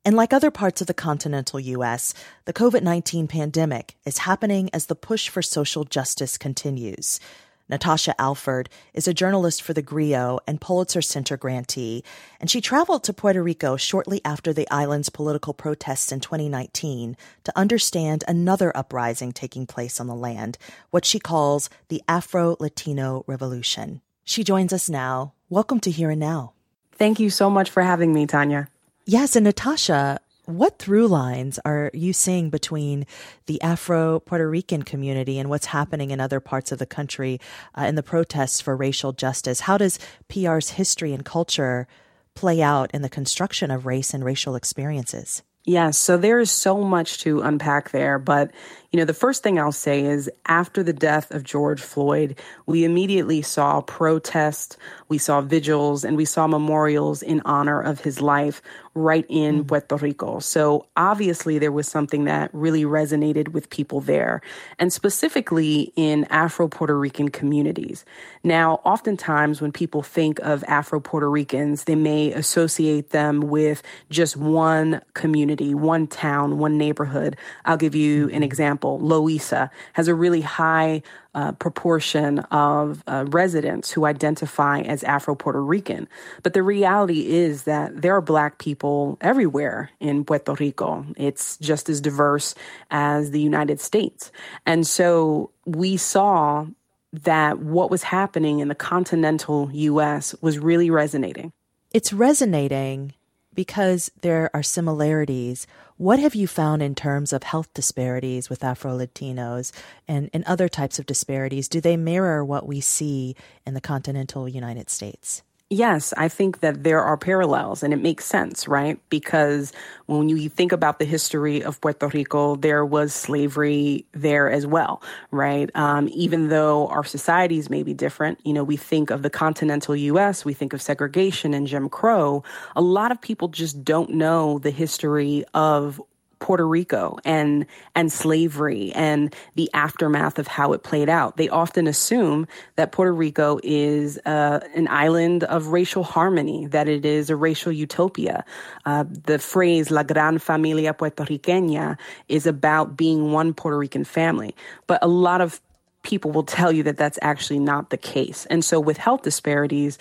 And like other parts of the continental U.S., the COVID-19 pandemic is happening as the push for social justice continues. Natasha Alford is a journalist for The Grio and Pulitzer Center grantee, and she traveled to Puerto Rico shortly after the island's political protests in 2019 to understand another uprising taking place on the land, what she calls the Afro-Latino Revolution. She joins us now. Welcome to Here and Now. Thank you so much for having me, Tanya. Yes, and Natasha, what through lines are you seeing between the Afro-Puerto Rican community and what's happening in other parts of the country in the protests for racial justice? How does PR's history and culture play out in the construction of race and racial experiences? Yes, so there is so much to unpack there. But, the first thing I'll say is after the death of George Floyd, we immediately saw protests, we saw vigils, and we saw memorials in honor of his life right in Puerto Rico. So obviously there was something that really resonated with people there, and specifically in Afro-Puerto Rican communities. Now, oftentimes when people think of Afro-Puerto Ricans, they may associate them with just one community, one town, one neighborhood. I'll give you an example. Loíza has a really high proportion of residents who identify as Afro-Puerto Rican. But the reality is that there are Black people everywhere in Puerto Rico. It's just as diverse as the United States. And so we saw that what was happening in the continental U.S. was really resonating. It's resonating because there are similarities. What have you found in terms of health disparities with Afro-Latinos and other types of disparities? Do they mirror what we see in the continental United States? Yes, I think that there are parallels, and it makes sense, right? Because when you think about the history of Puerto Rico, there was slavery there as well, right? Even though our societies may be different, we think of the continental U.S., we think of segregation and Jim Crow. A lot of people just don't know the history of Puerto Rico and slavery and the aftermath of how it played out. They often assume that Puerto Rico is an island of racial harmony, that it is a racial utopia. The phrase La Gran Familia Puertorriqueña is about being one Puerto Rican family. But a lot of people will tell you that that's actually not the case. And so with health disparities,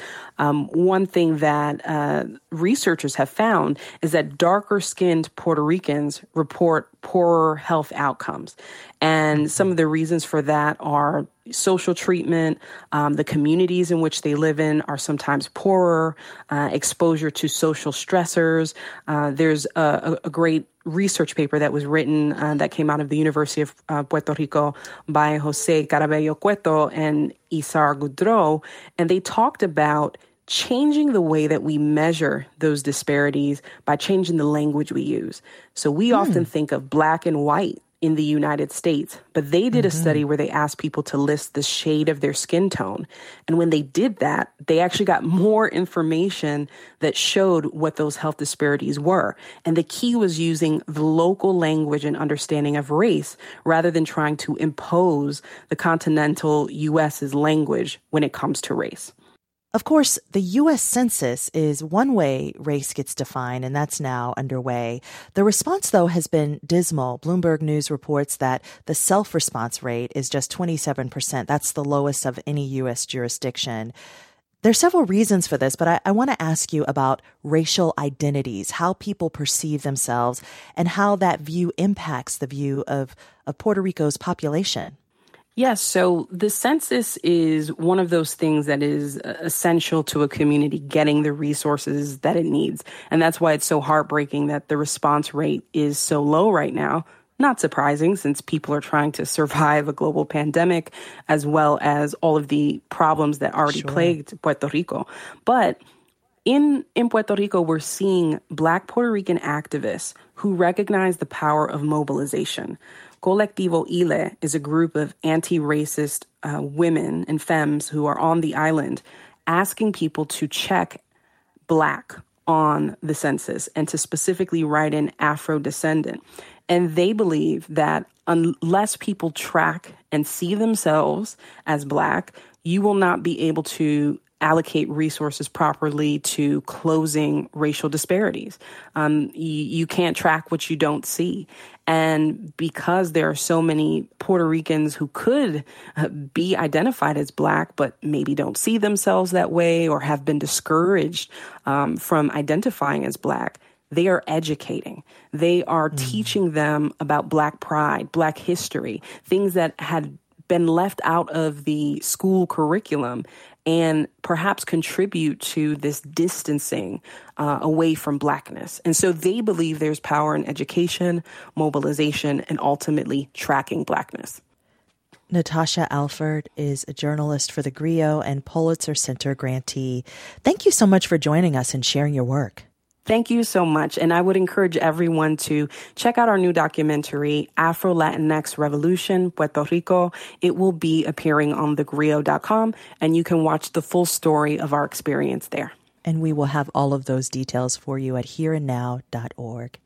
one thing that researchers have found is that darker-skinned Puerto Ricans report poorer health outcomes. And some of the reasons for that are social treatment, the communities in which they live in are sometimes poorer, exposure to social stressors. There's a great research paper that was written that came out of the University of Puerto Rico by Jose Carabello Cueto and Isar Goudreau, and they talked about changing the way that we measure those disparities by changing the language we use. So we often think of Black and white in the United States, but they did a study where they asked people to list the shade of their skin tone. And when they did that, they actually got more information that showed what those health disparities were. And the key was using the local language and understanding of race rather than trying to impose the continental U.S.'s language when it comes to race. Of course, the U.S. Census is one way race gets defined, and that's now underway. The response, though, has been dismal. Bloomberg News reports that the self-response rate is just 27%. That's the lowest of any U.S. jurisdiction. There are several reasons for this, but I want to ask you about racial identities, how people perceive themselves, and how that view impacts the view of Puerto Rico's population. Yes, so the census is one of those things that is essential to a community getting the resources that it needs. And that's why it's so heartbreaking that the response rate is so low right now. Not surprising, since people are trying to survive a global pandemic, as well as all of the problems that already plagued Puerto Rico. But in Puerto Rico, we're seeing Black Puerto Rican activists who recognize the power of mobilization. Colectivo Ile is a group of anti-racist women and femmes who are on the island asking people to check Black on the census and to specifically write in Afro-descendant. And they believe that unless people track and see themselves as Black, you will not be able to allocate resources properly to closing racial disparities. You can't track what you don't see. And because there are so many Puerto Ricans who could be identified as Black, but maybe don't see themselves that way or have been discouraged from identifying as Black, they are educating. They are teaching them about Black pride, Black history, things that had been left out of the school curriculum and perhaps contribute to this distancing away from Blackness. And so they believe there's power in education, mobilization, and ultimately tracking Blackness. Natasha Alford is a journalist for the GRIO and Pulitzer Center grantee. Thank you so much for joining us and sharing your work. Thank you so much. And I would encourage everyone to check out our new documentary, Afro-Latinx Revolution, Puerto Rico. It will be appearing on thegrio.com, and you can watch the full story of our experience there. And we will have all of those details for you at hereandnow.org.